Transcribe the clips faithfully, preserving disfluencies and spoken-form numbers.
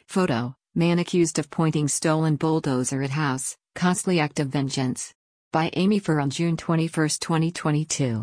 Photo: Man accused of pointing stolen bulldozer at house, costly act of vengeance. By Amy Fur on June twenty-first, twenty twenty-two.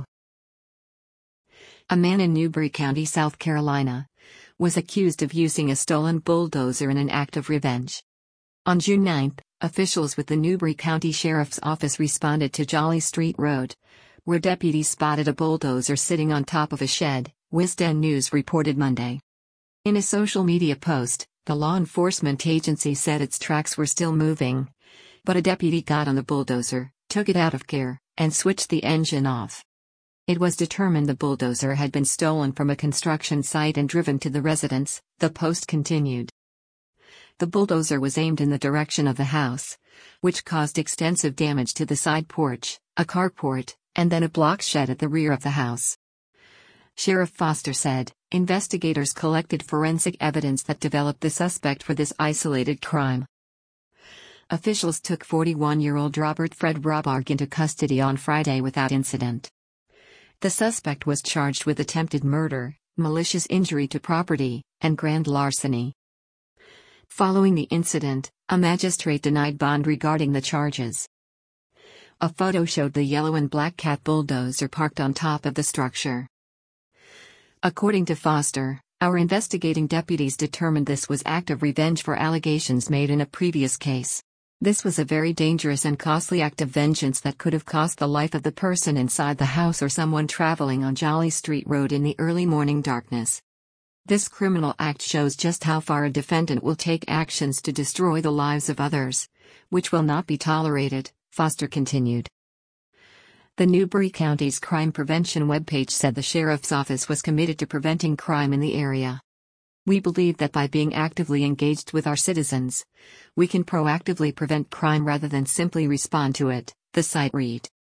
A man in Newberry County, South Carolina, was accused of using a stolen bulldozer in an act of revenge. On June ninth, officials with the Newberry County Sheriff's Office responded to Jolly Street Road, where deputies spotted a bulldozer sitting on top of a shed, Wisden News reported Monday. In a social media post, the law enforcement agency said its tracks were still moving, but a deputy got on the bulldozer, took it out of gear, and switched the engine off. It was determined the bulldozer had been stolen from a construction site and driven to the residence, the post continued. The bulldozer was aimed in the direction of the house, which caused extensive damage to the side porch, a carport, and then a block shed at the rear of the house. Sheriff Foster said, investigators collected forensic evidence that developed the suspect for this isolated crime. Officials took forty-one-year-old Robert Fred Robarg into custody on Friday without incident. The suspect was charged with attempted murder, malicious injury to property, and grand larceny. Following the incident, a magistrate denied bond regarding the charges. A photo showed the yellow and black cat bulldozer parked on top of the structure. According to Foster, our investigating deputies determined this was act of revenge for allegations made in a previous case. This was a very dangerous and costly act of vengeance that could have cost the life of the person inside the house or someone traveling on Jolly Street Road in the early morning darkness. This criminal act shows just how far a defendant will take actions to destroy the lives of others, which will not be tolerated, Foster continued. The Newberry County's crime prevention webpage said the sheriff's office was committed to preventing crime in the area. We believe that by being actively engaged with our citizens, we can proactively prevent crime rather than simply respond to it, the site read.